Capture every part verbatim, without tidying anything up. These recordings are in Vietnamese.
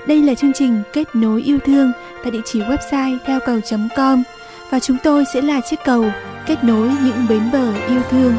Đây là chương trình Kết nối yêu thương tại địa chỉ website theo cầu chấm com và chúng tôi sẽ là chiếc cầu kết nối những bến bờ yêu thương.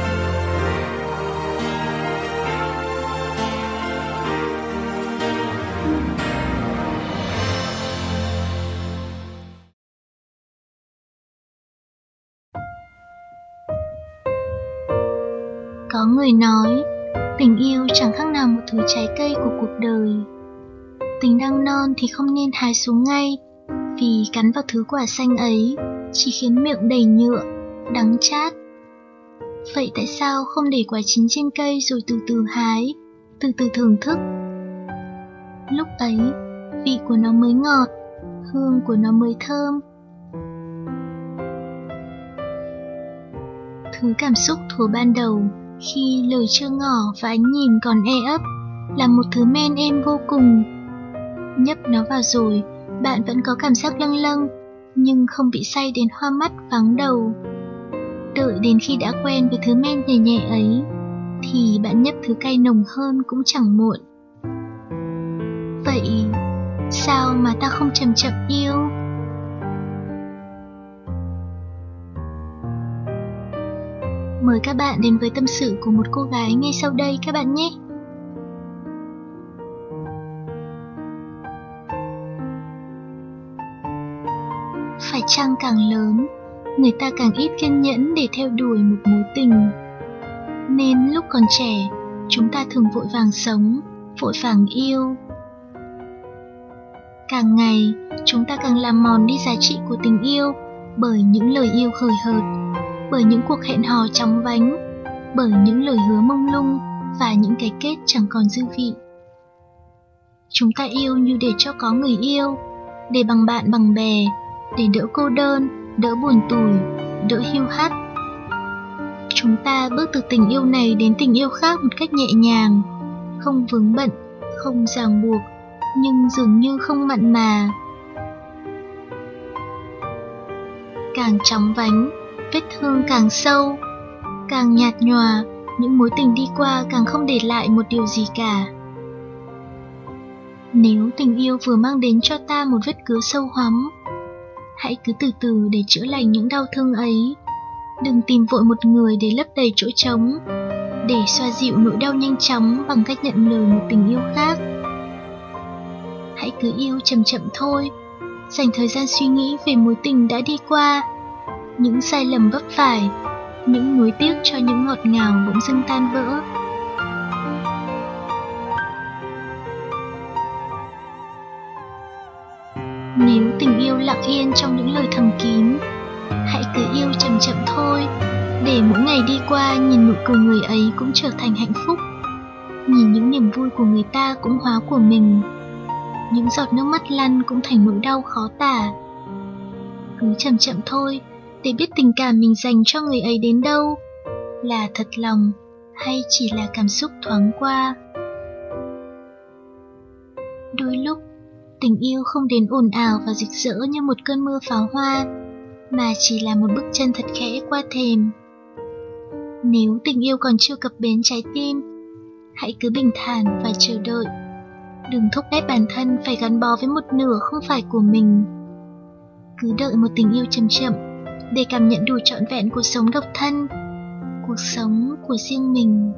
Có người nói, tình yêu chẳng khác nào một thứ trái cây của cuộc đời. Tình đang non thì không nên hái xuống ngay, vì cắn vào thứ quả xanh ấy chỉ khiến miệng đầy nhựa, đắng chát. Vậy tại sao không để quả chín trên cây rồi từ từ hái, từ từ thưởng thức? Lúc ấy, vị của nó mới ngọt, hương của nó mới thơm. Thứ cảm xúc thuở ban đầu, khi lời chưa ngỏ và ánh nhìn còn e ấp, là một thứ men êm vô cùng. Nhấp nó vào rồi, bạn vẫn có cảm giác lâng lâng, nhưng không bị say đến hoa mắt vắng đầu. Đợi đến khi đã quen với thứ men nhẹ nhẹ ấy, thì bạn nhấp thứ cay nồng hơn cũng chẳng muộn. Vậy, sao mà ta không chậm chậm yêu? Mời các bạn đến với tâm sự của một cô gái ngay sau đây các bạn nhé. Phải chăng càng lớn, người ta càng ít kiên nhẫn để theo đuổi một mối tình. Nên lúc còn trẻ, chúng ta thường vội vàng sống, vội vàng yêu. Càng ngày, chúng ta càng làm mòn đi giá trị của tình yêu bởi những lời yêu hời hợt, bởi những cuộc hẹn hò chóng vánh, bởi những lời hứa mông lung và những cái kết chẳng còn dư vị. Chúng ta yêu như để cho có người yêu, để bằng bạn bằng bè, để đỡ cô đơn, đỡ buồn tủi, đỡ hiu hắt. Chúng ta bước từ tình yêu này đến tình yêu khác một cách nhẹ nhàng, không vướng bận, không ràng buộc, nhưng dường như không mặn mà. Càng chóng vánh, vết thương càng sâu, càng nhạt nhòa, những mối tình đi qua càng không để lại một điều gì cả. Nếu tình yêu vừa mang đến cho ta một vết cứa sâu hoắm, hãy cứ từ từ để chữa lành những đau thương ấy. Đừng tìm vội một người để lấp đầy chỗ trống, để xoa dịu nỗi đau nhanh chóng bằng cách nhận lời một tình yêu khác. Hãy cứ yêu chậm chậm thôi, dành thời gian suy nghĩ về mối tình đã đi qua, những sai lầm vấp phải, những nuối tiếc cho những ngọt ngào bỗng dưng tan vỡ. Nếu tình yêu lặng yên trong những lời thầm kín, hãy cứ yêu chậm chậm thôi, để mỗi ngày đi qua nhìn nụ cười người ấy cũng trở thành hạnh phúc, nhìn những niềm vui của người ta cũng hóa của mình, những giọt nước mắt lăn cũng thành nỗi đau khó tả. Cứ chậm chậm thôi, để biết tình cảm mình dành cho người ấy đến đâu, là thật lòng hay chỉ là cảm xúc thoáng qua. Đôi lúc, tình yêu không đến ồn ào và rực rỡ như một cơn mưa pháo hoa, mà chỉ là một bước chân thật khẽ qua thềm. Nếu tình yêu còn chưa cập bến trái tim, hãy cứ bình thản và chờ đợi. Đừng thúc ép bản thân phải gắn bó với một nửa không phải của mình. Cứ đợi một tình yêu chậm chậm, để cảm nhận đủ trọn vẹn cuộc sống độc thân, cuộc sống của riêng mình.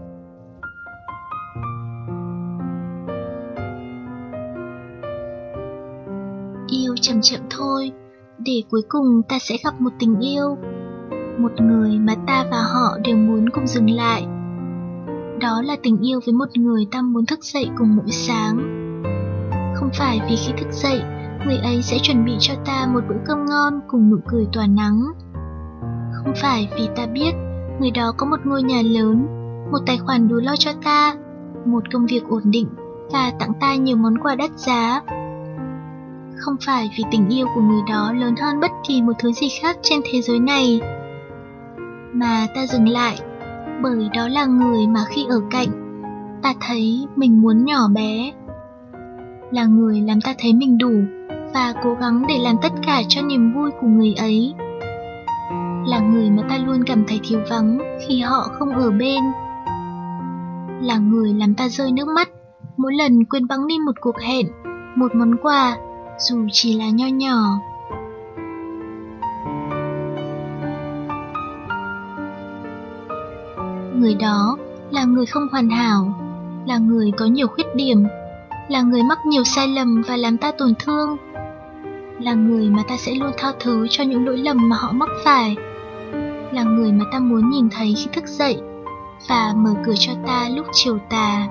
Yêu chậm chậm thôi, để cuối cùng ta sẽ gặp một tình yêu, một người mà ta và họ đều muốn cùng dừng lại. Đó là tình yêu với một người ta muốn thức dậy cùng mỗi sáng. Không phải vì khi thức dậy, người ấy sẽ chuẩn bị cho ta một bữa cơm ngon cùng nụ cười tỏa nắng. Không phải vì ta biết người đó có một ngôi nhà lớn, một tài khoản đủ lo cho ta, một công việc ổn định và tặng ta nhiều món quà đắt giá. Không phải vì tình yêu của người đó lớn hơn bất kỳ một thứ gì khác trên thế giới này, mà ta dừng lại bởi đó là người mà khi ở cạnh, ta thấy mình muốn nhỏ bé. Là người làm ta thấy mình đủ và cố gắng để làm tất cả cho niềm vui của người ấy. Là người mà ta luôn cảm thấy thiếu vắng khi họ không ở bên. Là người làm ta rơi nước mắt mỗi lần quên bẵng đi một cuộc hẹn một món quà, dù chỉ là nho nhỏ. Người đó là người không hoàn hảo, là người có nhiều khuyết điểm, là người mắc nhiều sai lầm và làm ta tổn thương, là người mà ta sẽ luôn tha thứ cho những lỗi lầm mà họ mắc phải, là người mà ta muốn nhìn thấy khi thức dậy và mở cửa cho ta lúc chiều tà.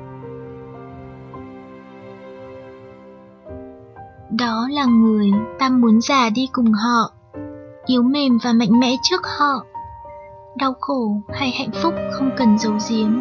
Đó là người ta muốn già đi cùng họ, yếu mềm và mạnh mẽ trước họ. Đau khổ hay hạnh phúc không cần giấu giếm.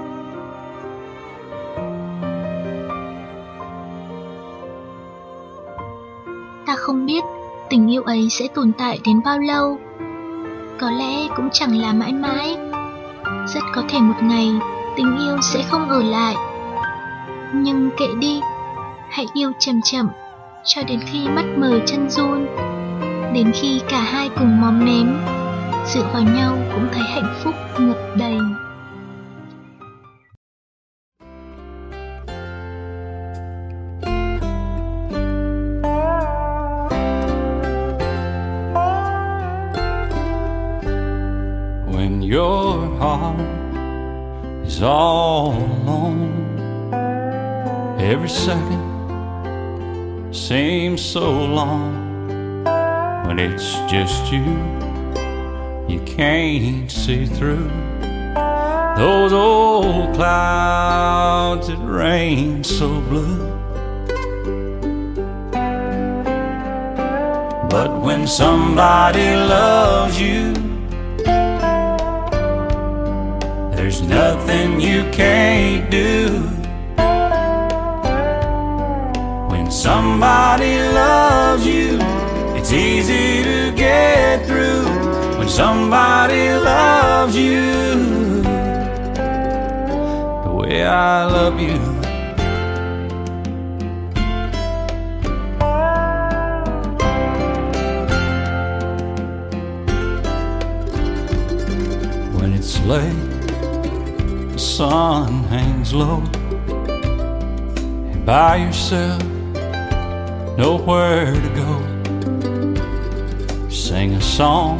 Ta không biết tình yêu ấy sẽ tồn tại đến bao lâu. Có lẽ cũng chẳng là mãi mãi. Rất có thể một ngày tình yêu sẽ không ở lại. Nhưng kệ đi, hãy yêu chậm chậm cho đến khi mắt mờ chân run, đến khi cả hai cùng móm mém, dựa vào nhau cũng thấy hạnh phúc ngập đầy. When your heart is all alone, every second seems so long. When it's just you, you can't see through those old clouds that rain so blue. But when somebody loves you, there's nothing you can't do. When somebody loves you, it's easy to get through. When somebody loves you the way I love you. When it's late, the sun hangs low, and by yourself, nowhere to go. Sing a song,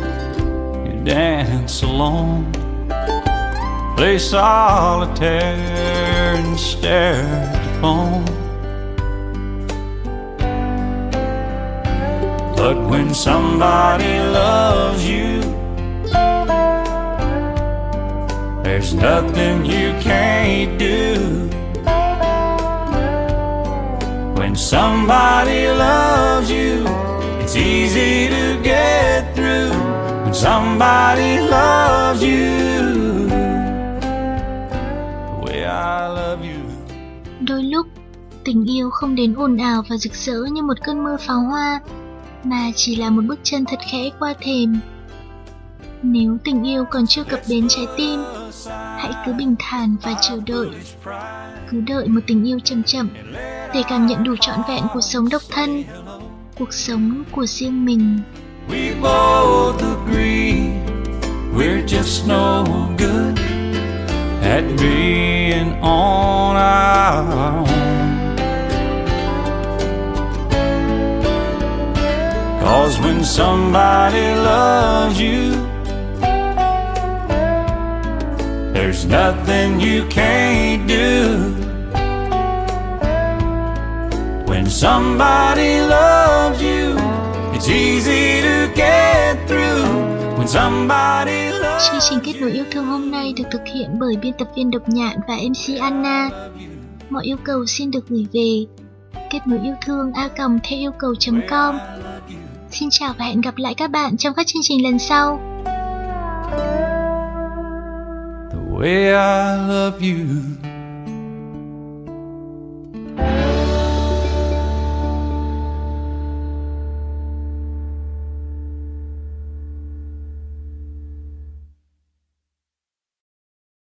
dance alone, play solitaire and stare at the phone. But when somebody loves you, there's nothing you can't do. When somebody loves you, it's easy to get through. When somebody loves you the way I love you. Đôi lúc, tình yêu không đến ồn ào và rực rỡ như một cơn mưa pháo hoa, mà chỉ là một bước chân thật khẽ qua thềm. Nếu tình yêu còn chưa cập bến trái tim, hãy cứ bình thản và chờ đợi. Cứ đợi một tình yêu chậm chậm để cảm nhận đủ trọn vẹn cuộc sống độc thân, cuộc sống của riêng mình. We both agree we're just no good at being on our own. 'Cause when somebody loves you, there's nothing you can't do. When somebody loves you, it's easy to get through. When somebody loves Chương trình Kết nối yêu thương hôm nay được thực hiện bởi biên tập viên Độc Nhạn và em xê Anna. Mọi yêu cầu xin được gửi về kết nối yêu thương a còng theo yêu cầu chấm com. Xin chào và hẹn gặp lại các bạn trong các chương trình lần sau. the way I love you.